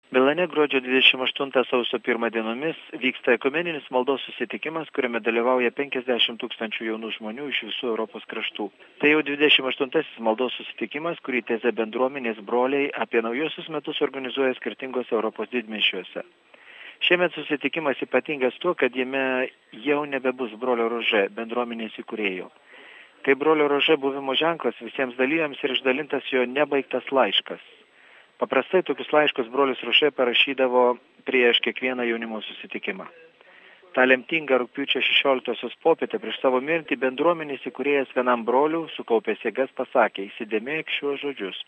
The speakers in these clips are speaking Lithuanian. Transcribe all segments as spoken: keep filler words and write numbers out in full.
Milane gruodžio dvidešimt aštuntą sausio pirmą dienomis vyksta ekumeninis maldos susitikimas, kuriame dalyvauja penkiasdešimt tūkstančių jaunų žmonių iš visų Europos kraštų. Tai jau dvidešimt aštuntasis maldos susitikimas, kurį Teze bendruomenės broliai apie naujosius metus organizuoja skirtingose Europos didmiesčiuose. Šiemet susitikimas ypatingas tuo, kad jame jau nebebus brolio Rože, bendruomenės įkūrėjo. Tai brolio Rože buvimo ženklas visiems dalyviams ir išdalintas jo nebaigtas laiškas. Paprastai tokius laiškus brolis Rože parašydavo prieš kiekvieną jaunimo susitikimą. Ta lemtinga rugpjūčio šešioliktosios popietę prieš savo mirtį bendruomenės įkūrėjas vienam broliu sukaupęs jėgas pasakė: įsidėmėk šiuos žodžius.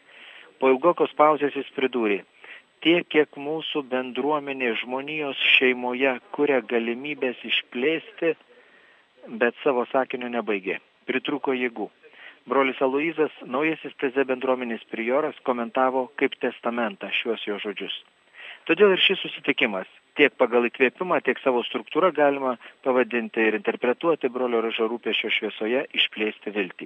Po ilgokos pauzės jis pridūrė: tiek, kiek mūsų bendruomenė žmonijos šeimoje kuria galimybės išplėsti, bet savo sakinio nebaigė. Pritrūko jėgų. Brolis Aloyzas, naujasis Teze bendruomenės prioras, komentavo kaip testamentą šiuos jo žodžius. Todėl ir šis susitikimas, tiek pagal įkvėpimą, tiek savo struktūrą galima pavadinti ir interpretuoti brolio Rože rūpesčio šviesoje išplėsti viltį.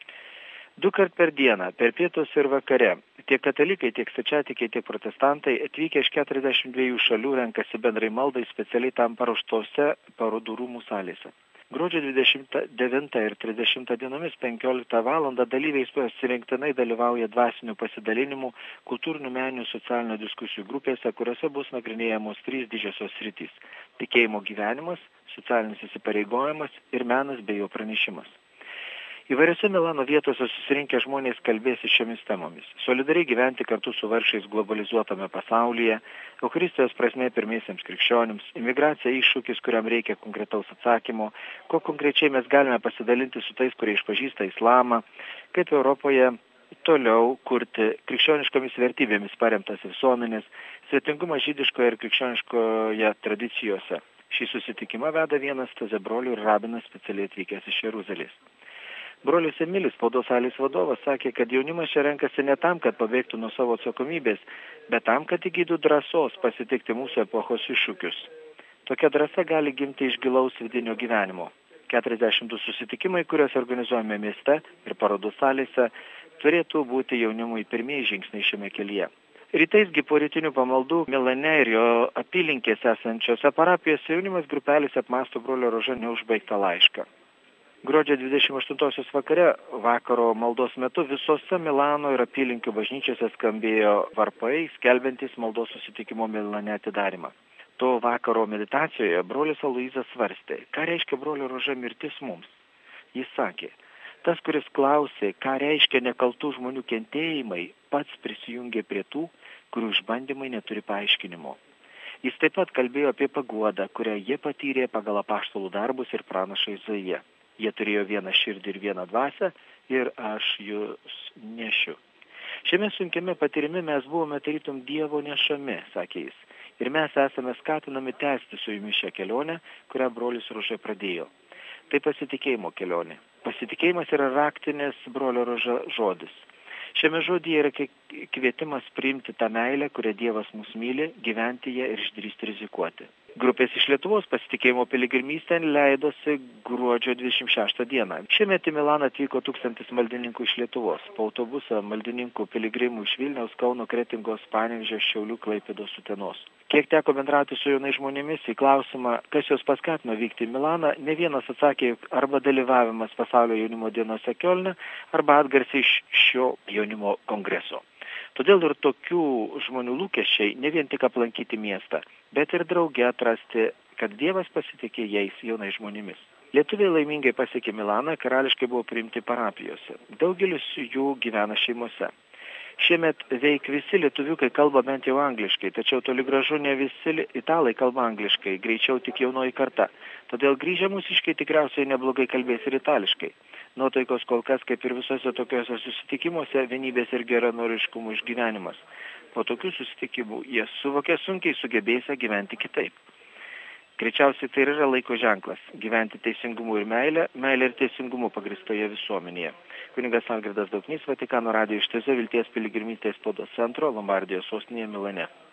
Du kart per dieną, per pietus ir vakare, tiek katalikai, tiek stačiatikiai, tiek protestantai atvykę iš keturiasdešimt dviejų šalių renkasi bendrai maldai specialiai tam paruoštose parodų rūmų salėse. Gruodžio dvidešimt devintą ir trisdešimtą dienomis penkioliktą valandą dalyviai pasirinktinai dalyvauja dvasinių pasidalinimų, kultūrinių, meninių, socialinių diskusijų grupėse, kuriuose bus nagrinėjamos trys didžiosios sritys – tikėjimo gyvenimas, socialinis įsipareigojimas ir menas bei jo pranešimas. Įvairiose Milano vietose susirinkę žmonės kalbės šiomis temomis. Solidariai gyventi kartu su vargšais globalizuotame pasaulyje, Eucharistijos prasmė pirmiesiems krikščionims, imigracija iššūkis, kuriam reikia konkretaus atsakymo, ko konkrečiai mes galime pasidalinti su tais, kurie išpažįsta islamą, kaip Europoje toliau kurti krikščioniškomis vertybėmis paremtas visuomenės, svetingumą žydiškoje ir krikščioniškoje tradicijose. Šį susitikimą veda vienas Teze brolių ir rabinas specialiai atvykęs iš Jeruzalės. Brolis Emilis, spaudos salės vadovas, sakė, kad jaunimas čia renkasi ne tam, kad pabėgtų nuo savo atsakomybės, bet tam, kad įgytų drąsos pasitikti mūsų epochos iššūkius. Tokia drąsa gali gimti iš gilaus vidinio gyvenimo. keturiasdešimt du susitikimai, kuriuos organizuojame mieste ir parodų salėse, turėtų būti jaunimui pirmieji žingsniai šiame kelyje. Rytaisgi po rytinių pamaldų Milane ir jo apylinkėse esančiose parapijose jaunimas grupelės apmąsto brolio Rože neužbaigtą laišką. Gruodžio dvidešimt aštuntosios vakare, vakaro maldos metu, visose Milano ir apylinkių bažnyčiose skambėjo varpai, skelbiantys maldos susitikimo Milane atidarimą. To vakaro meditacijoje brolis Aloyzas svarstė, ką reiškia brolio Rože mirtis mums. Jis sakė, tas, kuris klausė, ką reiškia nekaltų žmonių kentėjimai, pats prisijungė prie tų, kurių išbandymai neturi paaiškinimo. Jis taip pat kalbėjo apie paguodą, kurią jie patyrė pagal apaštalų darbus ir pranašą Izaiją. Jie turėjo vieną širdį ir vieną dvasią ir aš jūs nešiu. Šiame sunkiame patyrime mes buvome tarytum Dievo nešami, sakė jis, ir mes esame skatinami tęsti su jumis šią kelionę, kurią brolis Rože pradėjo. Tai pasitikėjimo kelionė. Pasitikėjimas yra raktinis brolio Rože žodis. Šiame žodyje yra kvietimas priimti tą meilę, kurią Dievas mus myli, gyventi ją ir išdrįsti rizikuoti. Grupės iš Lietuvos pasitikėjimo piligrimystėn leidosi gruodžio dvidešimt šeštą dieną. Šiemet į Milaną atvyko tūkstantis maldininkų iš Lietuvos. Po autobusą maldininkų piligrimų iš Vilniaus, Kauno, Kretingos, Panevėžio, Šiaulių, Klaipėdos, Utenos. Kiek teko bendrauti su jaunais žmonėmis į klausimą, kas juos paskatino vykti į Milaną, ne vienas atsakė, arba dalyvavimas pasaulio jaunimo dienose Kiolne, arba atgarsiai iš šio jaunimo kongreso. Todėl ir tokių žmonių lūkesčiai ne vien tik aplankyti miestą, bet ir drauge atrasti, kad Dievas pasitikė jais jaunais žmonėmis. Lietuviai laimingai pasiekė Milaną, karališkai buvo priimti parapijose. Daugelis jų gyvena šeimose. Šiemet veik visi lietuviukai kalba bent jau angliškai, tačiau toli gražu ne visi italai kalba angliškai, greičiau tik jaunoji karta. Todėl grįžę mūsiškai tikriausiai neblogai kalbės ir itališkai. Nuotaikos kol kas, kaip ir visose tokiuose susitikimuose, vienybės ir geranoriškumų išgyvenimas. Po tokių susitikimų jie suvokia sunkiai sugebėsią gyventi kitaip. Greičiausiai tai yra laiko ženklas – gyventi teisingumu ir meilė, meilė ir teisingumu pagristoje visuomenėje. Kunigas Algirdas Dauknys, Vatikano radijo iš Teze Vilties piligrimystės spaudos centro, Lombardijos sostinėje Milane.